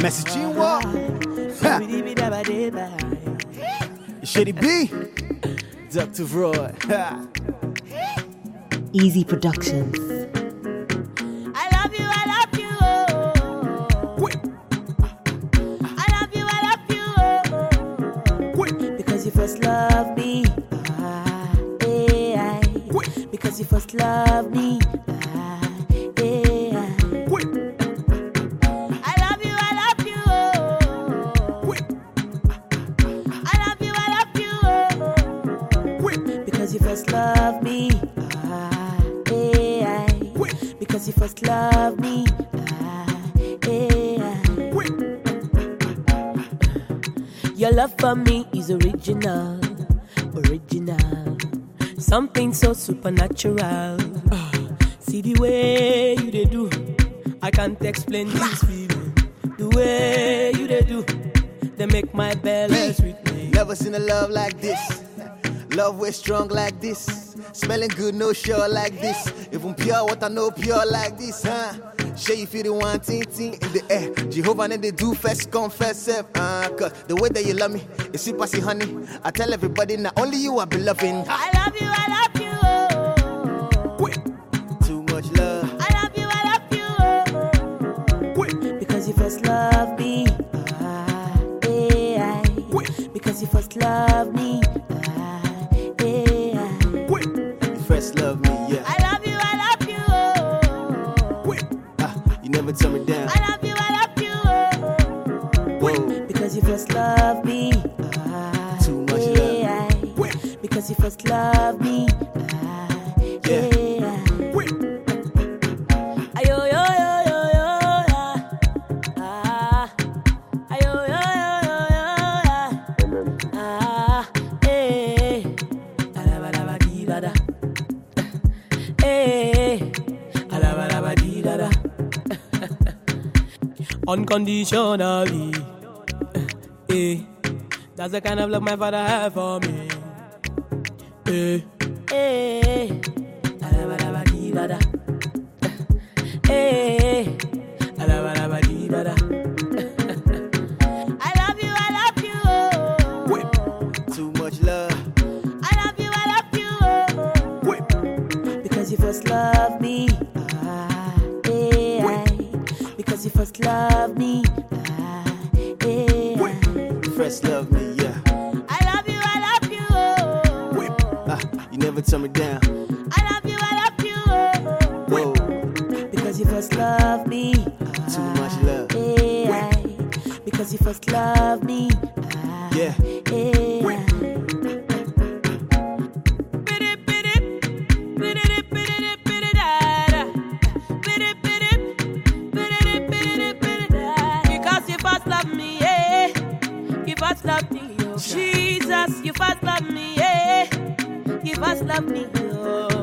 Messaging wall. Shady B. Dr. Roy. Easy Productions. I love you, I love you. I love you, I love you. Because you first loved me. Because you first loved me. You first love me, because you first love me, Your love for me is original, something so supernatural. See the way you they do, I can't explain this feeling. The way you they do, they make my belly sweet me. Never seen a love like this. Love way strong like this. Smelling good, no sure like this. Even pure water, no pure like this, huh? Sure you feel the one ting in the air. Jehovah and they do first confess self. Cause the way that you love me, it's sweet passy honey. I tell everybody, not only you I be loving. I love you, I love you. Too much love. I love you, I love you. Because you first love me. Because you first love me. First love me, yeah. I love you, you never tell me down. I love you, Whoa. Because you first love me. Too much love. Because you first love me. Yeah. Ayo, yo, yo, yo, yo, ayo, yo, yo, yo, yo, Unconditionally, that's the kind of love my father had for me. I love you, I love you. Too much love. I love you, I love you. Because you first love me. Because you first love me. First love me, yeah. I love you, you never tell me down. I love you, Whoa. Because you first love me. Too much love. Because you first love me. Yeah. Love me, oh. Jesus, you first love me, yeah. You first love me, oh.